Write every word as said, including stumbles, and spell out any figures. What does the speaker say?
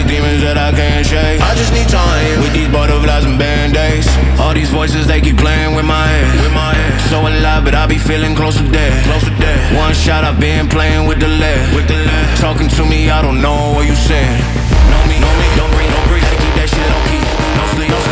demons that I can't shake. I just need time with these butterflies and band-aids. All these voices, they keep playing with my head, with my head. So alive, but I be feeling close to death, close to death. One shot, I've been playing with the lead, with the lead. Talking to me, I don't know what you saying. Know me, know me, don't breathe, don't breathe. Gotta keep that shit low key. No sleep, no sleep.